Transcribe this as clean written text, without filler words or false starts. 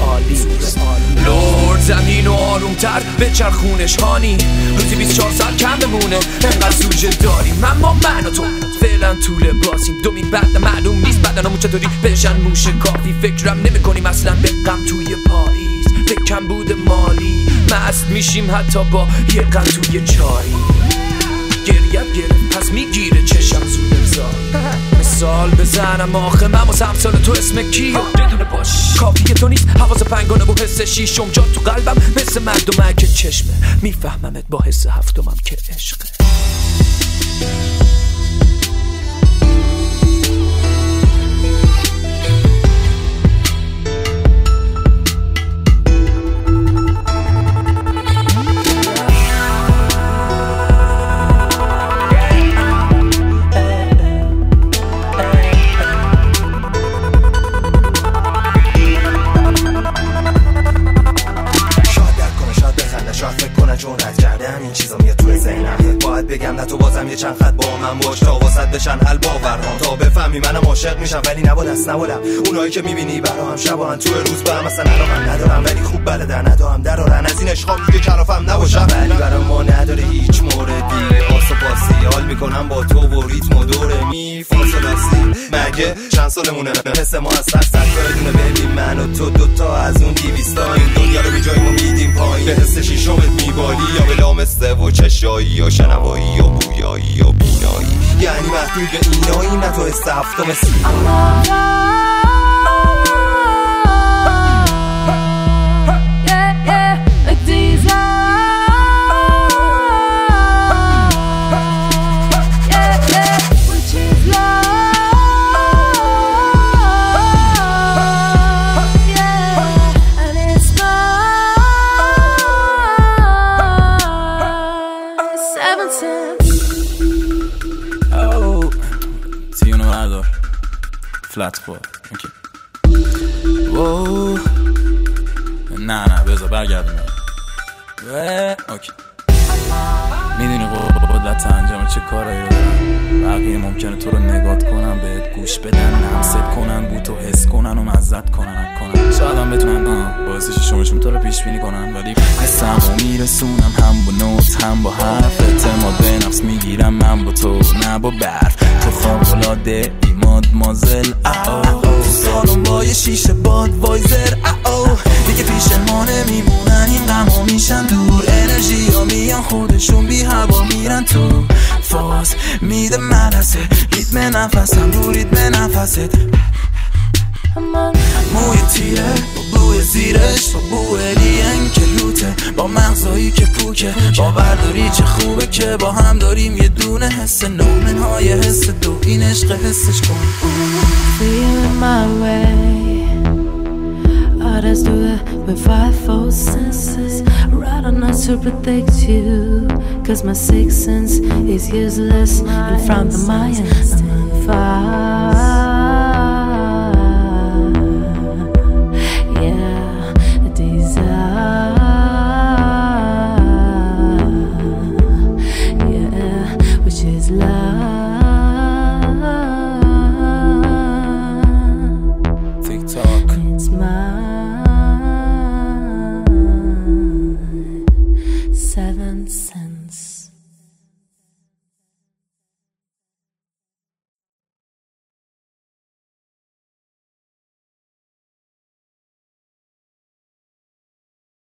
عالی. لورد زمین و آرومتر به چرخونش هانی، روزی 24 ساعت کم بمونه انقدر سوژه داریم. من و تو فعلا طول باسیم، دومی بعد معلوم نیست بدنمون چطوری بشن موشه کافی. فکرم نمی کنیم اصلا به غم توی پاییز، به کم بود مالی مست میشیم حتی با یه غم توی چایی. گریت گرفت پس میگیره چشم زود ارزار، مثال بزنم آخه من واسه همسال تو اسم کیو بدونه باش. کافیه تو نیست حواس پنگانه و حس شیشم، جا تو قلبم مثل مردمه که چشمه، میفهممت با حس هفتمم که عشقه. جونت کردن این چیزا میاد توی ذهنم، باید بگم نه تو بازم یه چند خط با من باش تا واسط بشن حل باورام، تا بفهمی منم عاشق میشم ولی نباید از نبودم اونایی که میبینی برا هم شباهن توی روز به هم مثلا علاقم ندارم ولی خوب بلدن ندارم درارن از این عشقام دیگه کلافم نباشم، ولی برای ما نداره هیچ موردی آسو پاسی حال میکنم با تو و ریتم و دوره می فاصلاسی. مگه چند سالمونه حس ما از سر بدونه ببین من و تو دوتا از اون 200 تا این دنیا رو بی جای ما میدیم پایین، به حس شیشمت میبالی یا به لامسته و چشایی یا شنوایی یا بویایی یا بینایی، یعنی محدود به اینایی نه تو حس هفتم فلت خور اوکی. وو نه بذار برگردم اوکی. میدونی قدرت انجام چه کارایی رو دارم، بقیه ممکنه تو رو نگات کنن بهت گوش بدن نمست کنن بو تو حس کنن و مزد کنن شاید هم بتونن باعث شماشون تو رو پیش بینی کنن، ولی حسم رو میرسونم هم با نوت هم با حرف، اعتماد به نفس میگیرم من با تو نه با برف، تو خارق‌العاده ای مادمازل تو سالون با یه شیشه باد وایزر دیگه پیش ما نمیمونن این غم‌ها میشن دور، انرژی ها میان خودشون بی هوا میرن تو فاز میده مدرسه ریتم نفسم رو ریتم نفست، موی تیره با بوی زیرش با بوی لین که روته با مغزایی که پوکه، باورداری چه خوبه که با هم داریم یه دونه حس نومنهای حس دو این عشق حسش کن. Feeling my way I just do it with 5 full senses, right or not to protect you, cause my sixth sense is useless in front of my instinct. It's my 7th sense.